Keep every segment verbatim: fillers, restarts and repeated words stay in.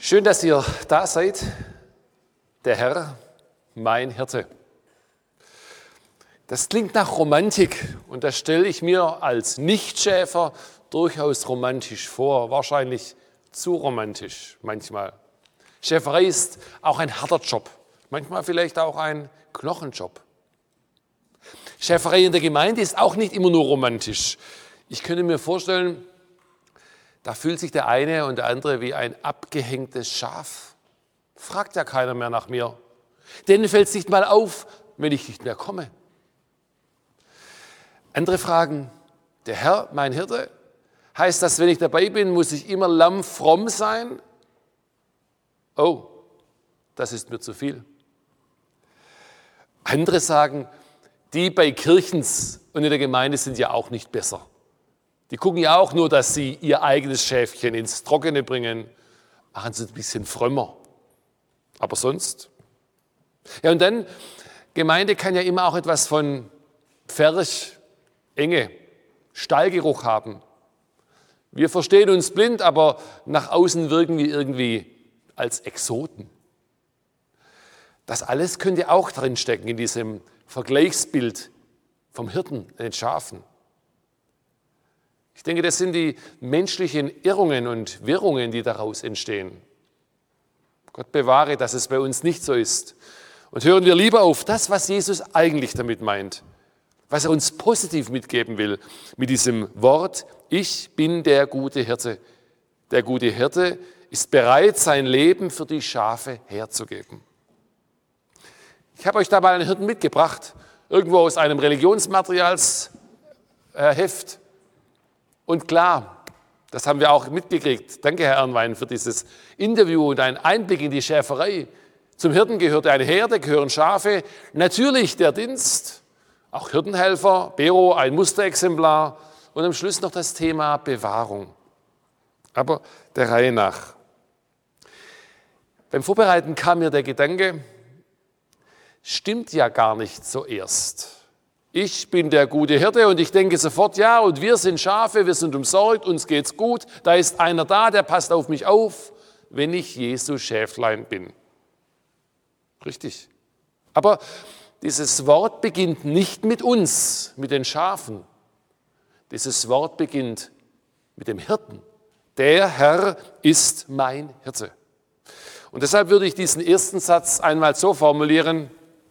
Schön, dass ihr da seid. Der Herr, mein Hirte. Das klingt nach Romantik und das stelle ich mir als Nichtschäfer durchaus romantisch vor. Wahrscheinlich zu romantisch manchmal. Schäferei ist auch ein harter Job, manchmal vielleicht auch ein Knochenjob. Schäferei in der Gemeinde ist auch nicht immer nur romantisch. Ich könnte mir vorstellen, da fühlt sich der eine und der andere wie ein abgehängtes Schaf. Fragt ja keiner mehr nach mir. Denen fällt es nicht mal auf, wenn ich nicht mehr komme. Andere fragen, der Herr, mein Hirte, heißt das, wenn ich dabei bin, muss ich immer lammfromm sein? Oh, das ist mir zu viel. Andere sagen, die bei Kirchens und in der Gemeinde sind ja auch nicht besser. Die gucken ja auch nur, dass sie ihr eigenes Schäfchen ins Trockene bringen, machen es ein bisschen frömmer. Aber sonst? Ja, und dann, Gemeinde kann ja immer auch etwas von Pferch, Enge, Stallgeruch haben. Wir verstehen uns blind, aber nach außen wirken wir irgendwie als Exoten. Das alles könnte auch drinstecken in diesem Vergleichsbild vom Hirten, den Schafen. Ich denke, das sind die menschlichen Irrungen und Wirrungen, die daraus entstehen. Gott bewahre, dass es bei uns nicht so ist. Und hören wir lieber auf das, was Jesus eigentlich damit meint, was er uns positiv mitgeben will mit diesem Wort, ich bin der gute Hirte. Der gute Hirte ist bereit, sein Leben für die Schafe herzugeben. Ich habe euch da mal einen Hirten mitgebracht, irgendwo aus einem Religionsmaterialsheft. Und klar, das haben wir auch mitgekriegt. Danke, Herr Ernwein, für dieses Interview und einen Einblick in die Schäferei. Zum Hirten gehört eine Herde, gehören Schafe, natürlich der Dienst, auch Hirtenhelfer, Bero, ein Musterexemplar und am Schluss noch das Thema Bewahrung. Aber der Reihe nach. Beim Vorbereiten kam mir der Gedanke, stimmt ja gar nicht so erst. Ich bin der gute Hirte und ich denke sofort, ja, und wir sind Schafe, wir sind umsorgt, uns geht's gut, da ist einer da, der passt auf mich auf, wenn ich Jesu Schäflein bin. Richtig. Aber dieses Wort beginnt nicht mit uns, mit den Schafen. Dieses Wort beginnt mit dem Hirten. Der Herr ist mein Hirte. Und deshalb würde ich diesen ersten Satz einmal so formulieren,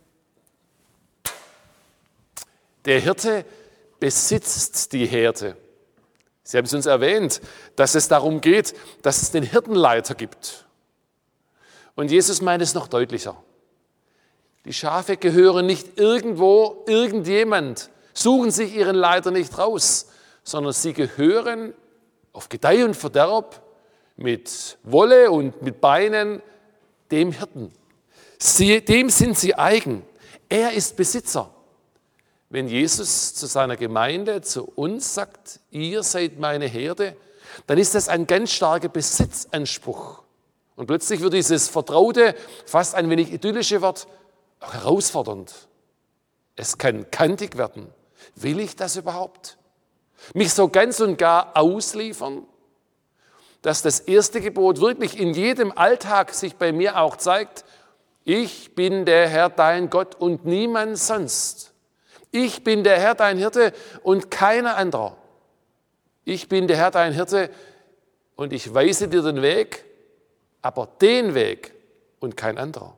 der Hirte besitzt die Herde. Sie haben es uns erwähnt, dass es darum geht, dass es den Hirtenleiter gibt. Und Jesus meint es noch deutlicher. Die Schafe gehören nicht irgendwo, irgendjemand, suchen sich ihren Leiter nicht raus, sondern sie gehören auf Gedeih und Verderb mit Wolle und mit Beinen dem Hirten. Sie, dem sind sie eigen. Er ist Besitzer. Wenn Jesus zu seiner Gemeinde, zu uns sagt, ihr seid meine Herde, dann ist das ein ganz starker Besitzanspruch. Und plötzlich wird dieses vertraute, fast ein wenig idyllische Wort auch herausfordernd. Es kann kantig werden. Will ich das überhaupt? Mich so ganz und gar ausliefern? Dass das erste Gebot wirklich in jedem Alltag sich bei mir auch zeigt, ich bin der Herr, dein Gott und niemand sonst. Ich bin der Herr, dein Hirte und keiner anderer. Ich bin der Herr, dein Hirte und ich weise dir den Weg, aber den Weg und kein anderer.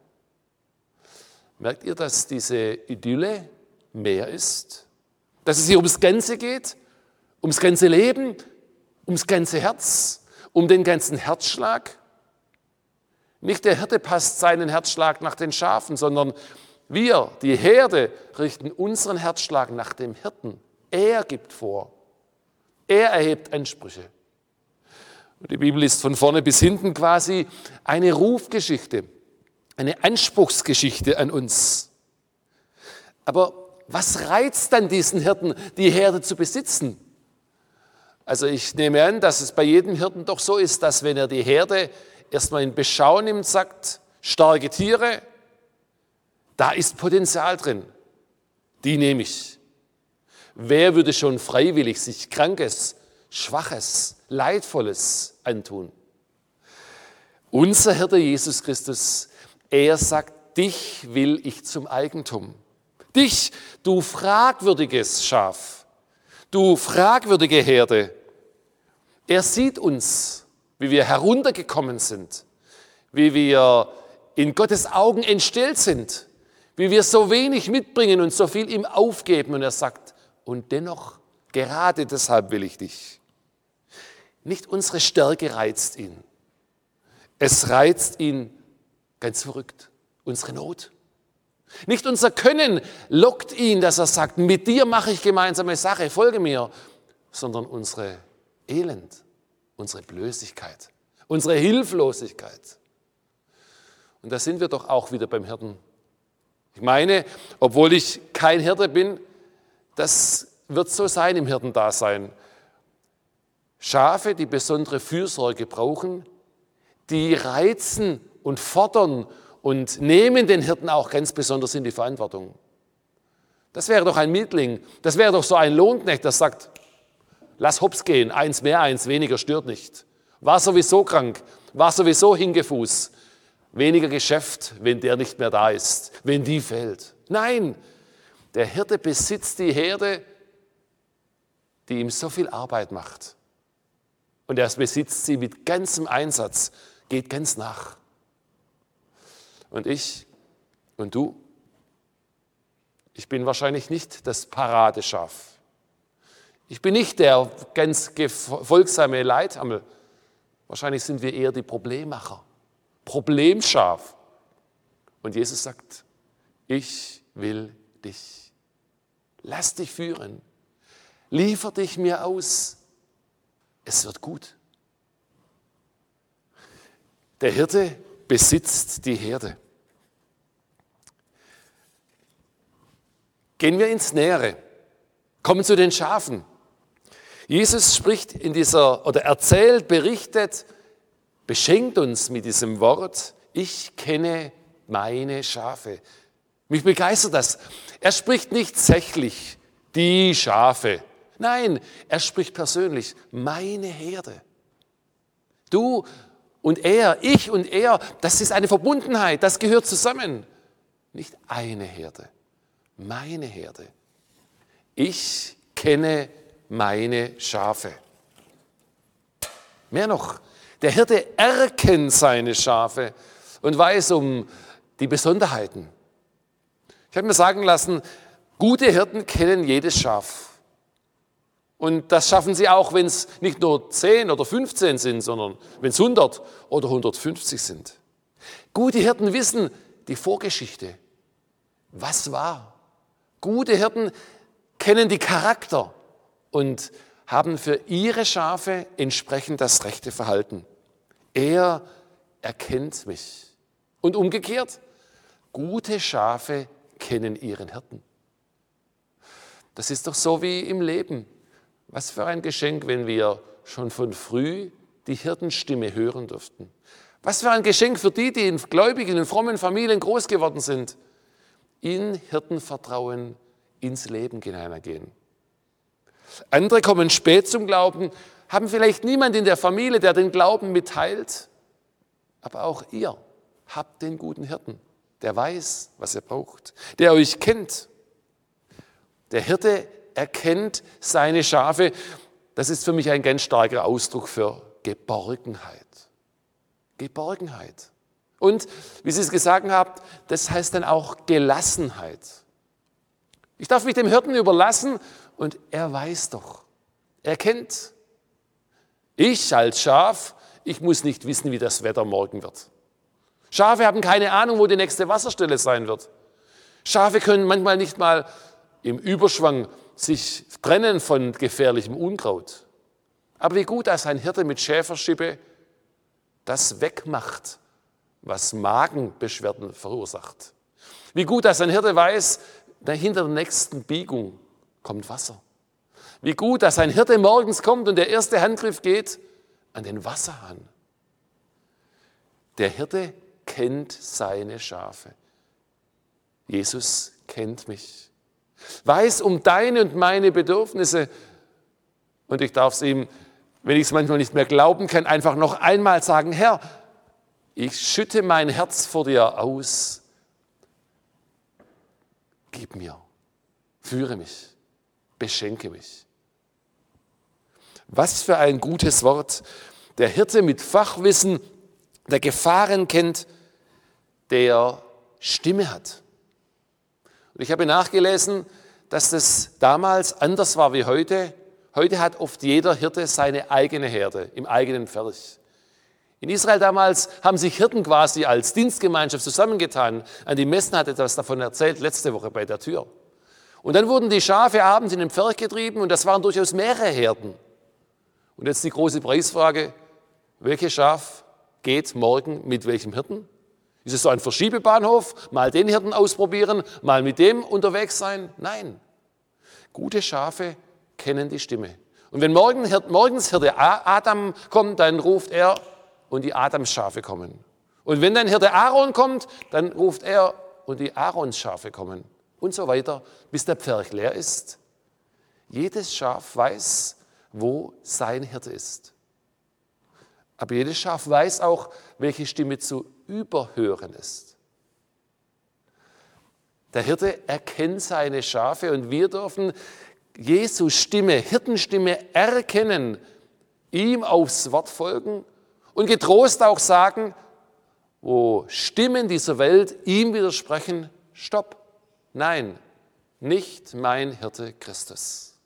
Merkt ihr, dass diese Idylle mehr ist? Dass es hier ums Ganze geht, ums ganze Leben, ums ganze Herz, um den ganzen Herzschlag? Nicht der Hirte passt seinen Herzschlag nach den Schafen, sondern wir, die Herde, richten unseren Herzschlag nach dem Hirten. Er gibt vor. Er erhebt Ansprüche. Und die Bibel ist von vorne bis hinten quasi eine Rufgeschichte, eine Anspruchsgeschichte an uns. Aber was reizt dann diesen Hirten, die Herde zu besitzen? Also ich nehme an, dass es bei jedem Hirten doch so ist, dass wenn er die Herde erstmal in Beschau nimmt, sagt, starke Tiere, da ist Potenzial drin, die nehme ich. Wer würde schon freiwillig sich Krankes, Schwaches, Leidvolles antun? Unser Hirte Jesus Christus, er sagt, dich will ich zum Eigentum. Dich, du fragwürdiges Schaf, du fragwürdige Herde. Er sieht uns, wie wir heruntergekommen sind, wie wir in Gottes Augen entstellt sind, wie wir so wenig mitbringen und so viel ihm aufgeben. Und er sagt, und dennoch, gerade deshalb will ich dich. Nicht unsere Stärke reizt ihn. Es reizt ihn, ganz verrückt, unsere Not. Nicht unser Können lockt ihn, dass er sagt, mit dir mache ich gemeinsame Sache, folge mir, sondern unsere Elend, unsere Blößigkeit, unsere Hilflosigkeit. Und da sind wir doch auch wieder beim Hirten. Ich meine, obwohl ich kein Hirte bin, das wird so sein im Hirtendasein. Schafe, die besondere Fürsorge brauchen, die reizen und fordern und nehmen den Hirten auch ganz besonders in die Verantwortung. Das wäre doch ein Mietling, das wäre doch so ein Lohnknecht, der sagt, lass hops gehen, eins mehr, eins weniger stört nicht. War sowieso krank, war sowieso Hingefuß. Weniger Geschäft, wenn der nicht mehr da ist, wenn die fällt. Nein, der Hirte besitzt die Herde, die ihm so viel Arbeit macht. Und er besitzt sie mit ganzem Einsatz, geht ganz nach. Und ich und du, ich bin wahrscheinlich nicht das Paradeschaf. Ich bin nicht der ganz folgsame Leithammel. Wahrscheinlich sind wir eher die Problemmacher, Problemschaf. Und Jesus sagt, ich will dich. Lass dich führen. Liefer dich mir aus. Es wird gut. Der Hirte besitzt die Herde. Gehen wir ins Nähere. Kommen zu den Schafen. Jesus spricht in dieser, oder erzählt, berichtet, beschenkt uns mit diesem Wort, ich kenne meine Schafe. Mich begeistert das. Er spricht nicht sächlich, die Schafe. Nein, er spricht persönlich, meine Herde. Du und er, ich und er, das ist eine Verbundenheit, das gehört zusammen. Nicht eine Herde, meine Herde. Ich kenne meine Schafe. Mehr noch, der Hirte erkennt seine Schafe und weiß um die Besonderheiten. Ich habe mir sagen lassen, gute Hirten kennen jedes Schaf. Und das schaffen sie auch, wenn es nicht nur zehn oder fünfzehn sind, sondern wenn es hundert oder hundertfünfzig sind. Gute Hirten wissen die Vorgeschichte. Was war? Gute Hirten kennen die Charakter und haben für ihre Schafe entsprechend das rechte Verhalten. Er erkennt mich. Und umgekehrt, gute Schafe kennen ihren Hirten. Das ist doch so wie im Leben. Was für ein Geschenk, wenn wir schon von früh die Hirtenstimme hören durften. Was für ein Geschenk für die, die in gläubigen, in frommen Familien groß geworden sind. In Hirtenvertrauen ins Leben hineingehen. Andere kommen spät zum Glauben, haben vielleicht niemand in der Familie, der den Glauben mitteilt. Aber auch ihr habt den guten Hirten, der weiß, was er braucht, der euch kennt. Der Hirte erkennt seine Schafe. Das ist für mich ein ganz starker Ausdruck für Geborgenheit. Geborgenheit. Und, wie Sie es gesagt haben, das heißt dann auch Gelassenheit. Ich darf mich dem Hirten überlassen und er weiß doch, er kennt. Ich als Schaf, ich muss nicht wissen, wie das Wetter morgen wird. Schafe haben keine Ahnung, wo die nächste Wasserstelle sein wird. Schafe können manchmal nicht mal im Überschwang sich trennen von gefährlichem Unkraut. Aber wie gut, dass ein Hirte mit Schäferschippe das wegmacht, was Magenbeschwerden verursacht. Wie gut, dass ein Hirte weiß, hinter der nächsten Biegung kommt Wasser. Wie gut, dass ein Hirte morgens kommt und der erste Handgriff geht an den Wasserhahn. Der Hirte kennt seine Schafe. Jesus kennt mich. Weiß um deine und meine Bedürfnisse. Und ich darf es ihm, wenn ich es manchmal nicht mehr glauben kann, einfach noch einmal sagen, Herr, Ich schütte mein Herz vor dir aus. Gib mir, führe mich, beschenke mich. Was für ein gutes Wort. Der Hirte mit Fachwissen, der Gefahren kennt, der Stimme hat. Und ich habe nachgelesen, dass das damals anders war wie heute. Heute hat oft jeder Hirte seine eigene Herde im eigenen Pferch. In Israel damals haben sich Hirten quasi als Dienstgemeinschaft zusammengetan. Andi Messen hat etwas davon erzählt, letzte Woche bei der Tür. Und dann wurden die Schafe abends in den Pferch getrieben und das waren durchaus mehrere Herden. Und jetzt die große Preisfrage, welches Schaf geht morgen mit welchem Hirten? Ist es so ein Verschiebebahnhof, mal den Hirten ausprobieren, mal mit dem unterwegs sein? Nein, gute Schafe kennen die Stimme. Und wenn morgen, morgens Hirte Adam kommt, dann ruft er und die Adams-Schafe kommen. Und wenn dann Hirte Aaron kommt, dann ruft er und die Aarons-Schafe kommen. Und so weiter, bis der Pferch leer ist. Jedes Schaf weiß, wo sein Hirte ist. Aber jedes Schaf weiß auch, welche Stimme zu überhören ist. Der Hirte erkennt seine Schafe und wir dürfen Jesu Stimme, Hirtenstimme erkennen, ihm aufs Wort folgen und getrost auch sagen, wo Stimmen dieser Welt ihm widersprechen, stopp, nein, nicht mein Hirte Christus.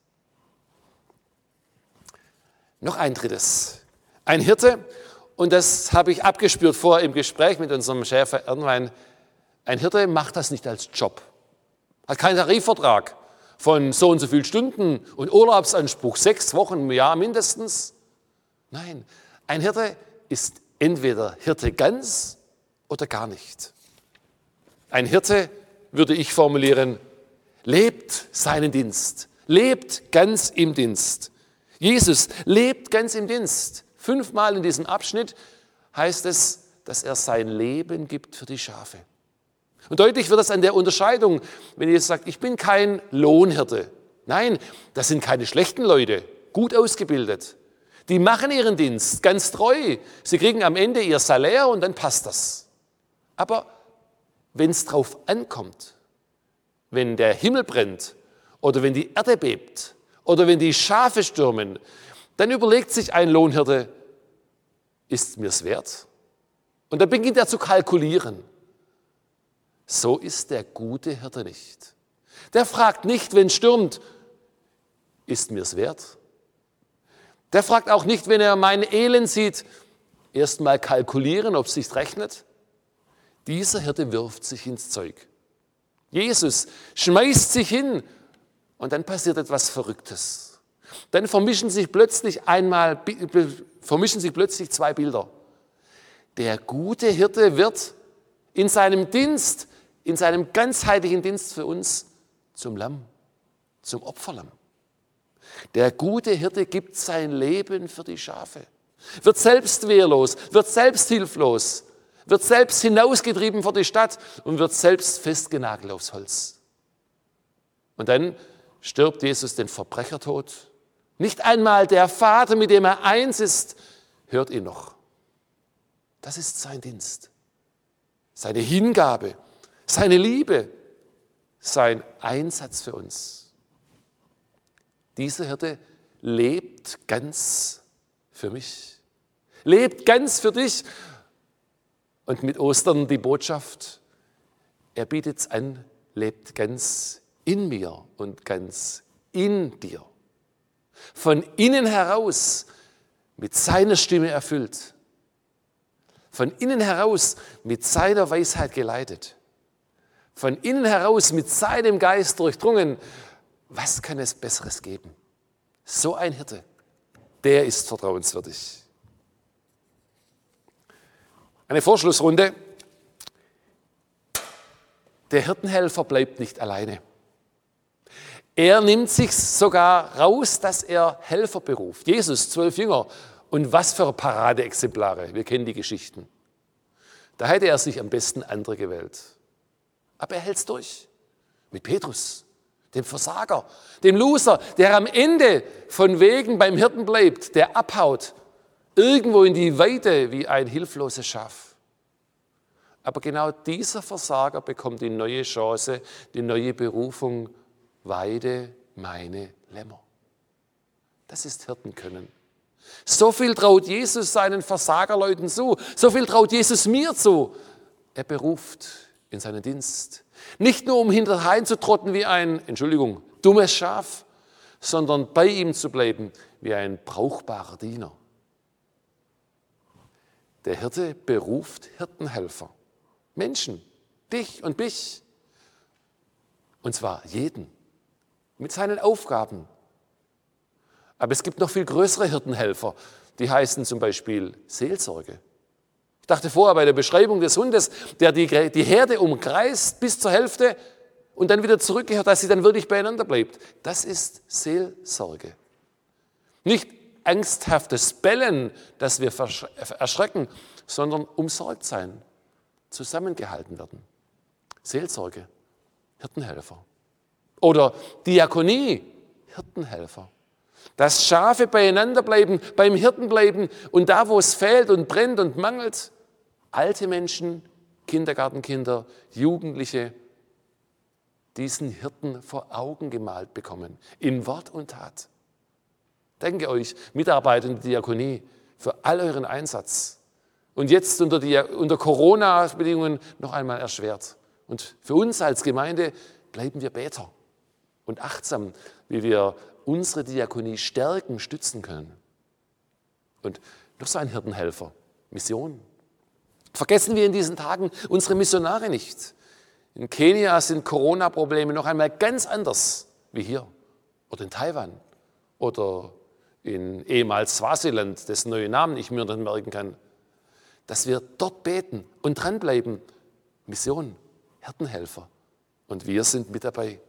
Noch ein drittes. Ein Hirte, und das habe ich abgespürt vorher im Gespräch mit unserem Schäfer Ernwein, ein Hirte macht das nicht als Job, hat keinen Tarifvertrag von so und so vielen Stunden und Urlaubsanspruch, sechs Wochen im Jahr mindestens. Nein, ein Hirte ist entweder Hirte ganz oder gar nicht. Ein Hirte, würde ich formulieren, lebt seinen Dienst, lebt ganz im Dienst. Jesus lebt ganz im Dienst. Fünfmal in diesem Abschnitt heißt es, dass er sein Leben gibt für die Schafe. Und deutlich wird das an der Unterscheidung, wenn Jesus sagt, ich bin kein Lohnhirte. Nein, das sind keine schlechten Leute, gut ausgebildet. Die machen ihren Dienst ganz treu. Sie kriegen am Ende ihr Salär und dann passt das. Aber wenn es drauf ankommt, wenn der Himmel brennt oder wenn die Erde bebt oder wenn die Schafe stürmen, dann überlegt sich ein Lohnhirte, ist mir's wert? Und dann beginnt er zu kalkulieren. So ist der gute Hirte nicht. Der fragt nicht, wenn es stürmt, ist mir's wert? Der fragt auch nicht, wenn er mein Elend sieht, erst mal kalkulieren, ob es sich rechnet. Dieser Hirte wirft sich ins Zeug. Jesus schmeißt sich hin und dann passiert etwas Verrücktes. Dann vermischen sich plötzlich einmal, vermischen sich plötzlich zwei Bilder. Der gute Hirte wird in seinem Dienst, in seinem ganzheitlichen Dienst für uns zum Lamm, zum Opferlamm. Der gute Hirte gibt sein Leben für die Schafe, wird selbst wehrlos, wird selbst hilflos, wird selbst hinausgetrieben vor die Stadt und wird selbst festgenagelt aufs Holz. Und dann stirbt Jesus den Verbrechertod. Nicht einmal der Vater, mit dem er eins ist, hört ihn noch. Das ist sein Dienst, seine Hingabe, seine Liebe, sein Einsatz für uns. Dieser Hirte lebt ganz für mich, lebt ganz für dich. Und mit Ostern die Botschaft, er bietet es an, lebt ganz in mir und ganz in dir. Von innen heraus mit seiner Stimme erfüllt, von innen heraus mit seiner Weisheit geleitet, von innen heraus mit seinem Geist durchdrungen. Was kann es Besseres geben? So ein Hirte, der ist vertrauenswürdig. Eine Vorschlussrunde. Der Hirtenhelfer bleibt nicht alleine. Er nimmt sich sogar raus, dass er Helfer beruft. Jesus, zwölf Jünger. Und was für Paradeexemplare. Wir kennen die Geschichten. Da hätte er sich am besten andere gewählt. Aber er hält es durch. Mit Petrus, dem Versager, dem Loser, der am Ende von Wegen beim Hirten bleibt, der abhaut, irgendwo in die Weite wie ein hilfloses Schaf. Aber genau dieser Versager bekommt die neue Chance, die neue Berufung, weide meine Lämmer. Das ist Hirtenkönnen. So viel traut Jesus seinen Versagerleuten zu. So viel traut Jesus mir zu. Er beruft in seinen Dienst. Nicht nur, um hinterheim zu trotten wie ein, Entschuldigung, dummes Schaf, sondern bei ihm zu bleiben wie ein brauchbarer Diener. Der Hirte beruft Hirtenhelfer. Menschen, dich und mich. Und zwar jeden. Mit seinen Aufgaben. Aber es gibt noch viel größere Hirtenhelfer. Die heißen zum Beispiel Seelsorge. Ich dachte vorher bei der Beschreibung des Hundes, der die, die Herde umkreist bis zur Hälfte und dann wieder zurückkehrt, dass sie dann wirklich beieinander bleibt. Das ist Seelsorge. Nicht angsthaftes Bellen, das wir erschrecken, sondern umsorgt sein, zusammengehalten werden. Seelsorge, Hirtenhelfer. Oder Diakonie, Hirtenhelfer. Dass Schafe beieinander bleiben, beim Hirten bleiben und da, wo es fehlt und brennt und mangelt, alte Menschen, Kindergartenkinder, Jugendliche, diesen Hirten vor Augen gemalt bekommen, in Wort und Tat. Denke euch, Mitarbeiter in der Diakonie, für all euren Einsatz. Und jetzt unter, die, unter Corona-Bedingungen noch einmal erschwert. Und für uns als Gemeinde bleiben wir Beter und achtsam, wie wir unsere Diakonie stärken, stützen können. Und noch so ein Hirtenhelfer, Mission. Vergessen wir in diesen Tagen unsere Missionare nicht. In Kenia sind Corona-Probleme noch einmal ganz anders wie hier oder in Taiwan oder in ehemals Swasiland, dessen neue Namen ich mir dann merken kann. Dass wir dort beten und dranbleiben. Mission, Hirtenhelfer. Und wir sind mit dabei.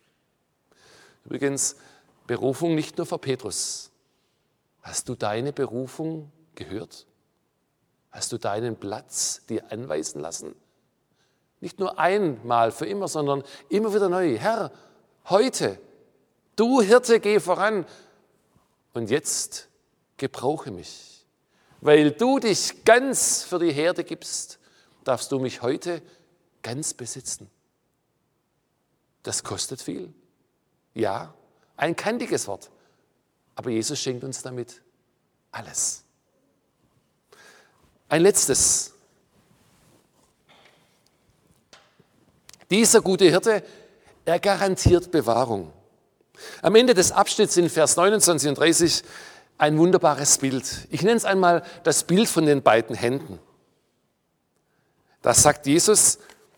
Übrigens, Berufung nicht nur für Petrus. Hast du deine Berufung gehört? Hast du deinen Platz dir anweisen lassen? Nicht nur einmal für immer, sondern immer wieder neu. Herr, heute, du Hirte, geh voran und jetzt gebrauche mich. Weil du dich ganz für die Herde gibst, darfst du mich heute ganz besitzen. Das kostet viel. Ja, ein kantiges Wort. Aber Jesus schenkt uns damit alles. Ein letztes. Dieser gute Hirte, er garantiert Bewahrung. Am Ende des Abschnitts in Vers neunundzwanzig und dreißig ein wunderbares Bild. Ich nenne es einmal das Bild von den beiden Händen. Da sagt Jesus,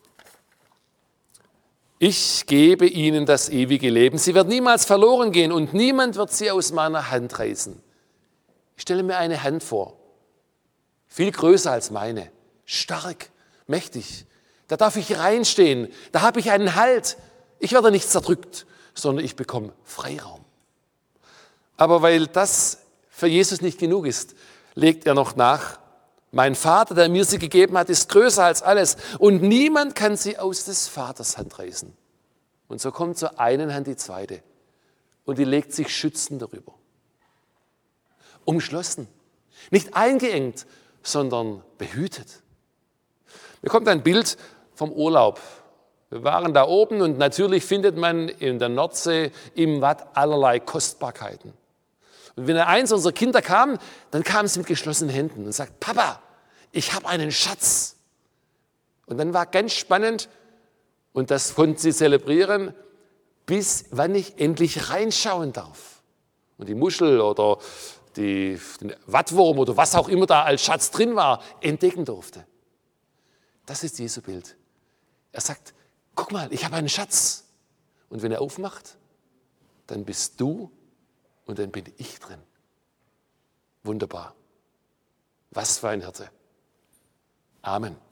ich gebe ihnen das ewige Leben. Sie werden niemals verloren gehen und niemand wird sie aus meiner Hand reißen. Ich stelle mir eine Hand vor, viel größer als meine, stark, mächtig. Da darf ich reinstehen, da habe ich einen Halt. Ich werde nicht zerdrückt, sondern ich bekomme Freiraum. Aber weil das für Jesus nicht genug ist, legt er noch nach, mein Vater, der mir sie gegeben hat, ist größer als alles und niemand kann sie aus des Vaters Hand reißen. Und so kommt zur einen Hand die zweite und die legt sich schützend darüber. Umschlossen, nicht eingeengt, sondern behütet. Mir kommt ein Bild vom Urlaub. Wir waren da oben und natürlich findet man in der Nordsee im Watt allerlei Kostbarkeiten. Und wenn eins unserer Kinder kam, dann kam es mit geschlossenen Händen und sagt, Papa, ich habe einen Schatz. Und dann war ganz spannend, und das konnten sie zelebrieren, bis wann ich endlich reinschauen darf. Und die Muschel oder die, den Wattwurm oder was auch immer da als Schatz drin war, entdecken durfte. Das ist Jesu Bild. Er sagt, guck mal, ich habe einen Schatz. Und wenn er aufmacht, dann bist du und dann bin ich drin. Wunderbar. Was für ein Hirte. Amen.